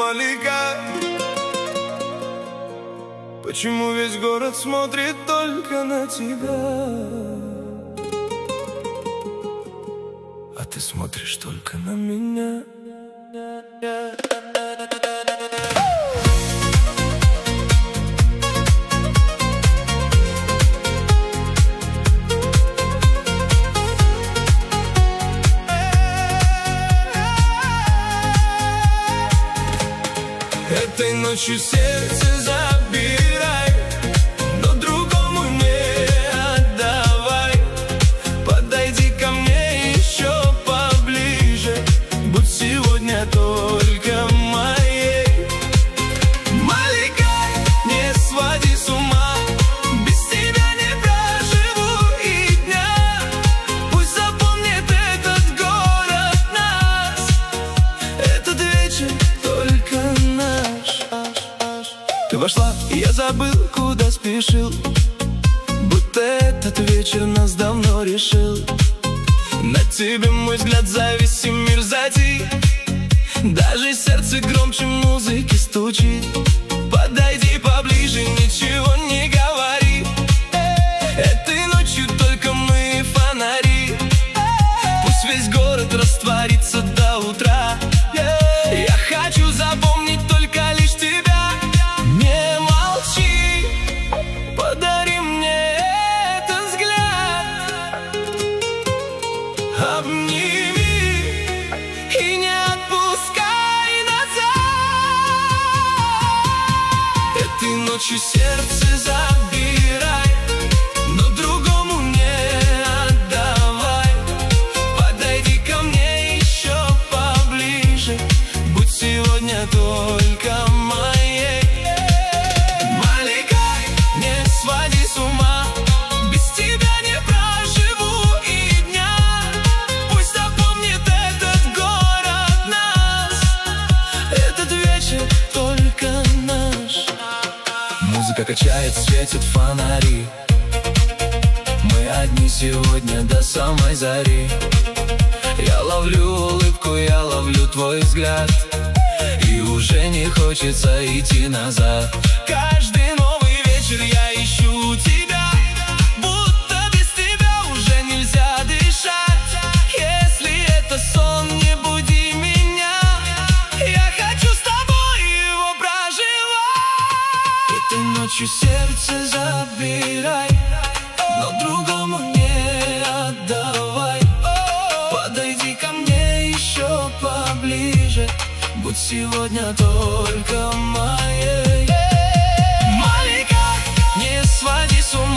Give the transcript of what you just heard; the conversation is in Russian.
Малика. Почему весь город смотрит только на тебя, а ты смотришь только на меня? Этой ночью сердце забирай, но другому не отдавай. Подойди ко мне еще поближе, будь сегодня только моей. Малика, не своди с ума, без тебя не проживу и дня. Пусть запомнит этот город нас, этот вечер только наш. Ты вошла, и я забыл, куда спешил, будто этот вечер нас давно решил. На тебе мой взгляд завис, и мир затих, даже сердце громче музыки стучит. Подойди поближе, ничего не говори, этой ночью только мы и фонари. Пусть весь город растворится до утра, я хочу запомнить только лишь тебя. Не молчи, подари мне этот взгляд, обними и не отпускай назад. Этой ночью сердце забирай, но другому не отдавай. Подойди ко мне еще поближе, будь сегодня только моей. Малика, не своди с ума, без тебя не проживу и дня. Пусть запомнит этот город нас, этот вечер только наш. Музыка качает, светят фонари, мы одни сегодня до самой зари. Я ловлю улыбку, я ловлю твой взгляд, и уже не хочется идти назад. Каждый новый вечер я ищу тебя, будто без тебя уже нельзя дышать. Если это сон, не буди меня, я хочу с тобой его проживать. Этой ночью сердце забирай, но другому не отдавай. Подойди ко мне еще поближе, будь сегодня только моей. Малика, не своди с ума,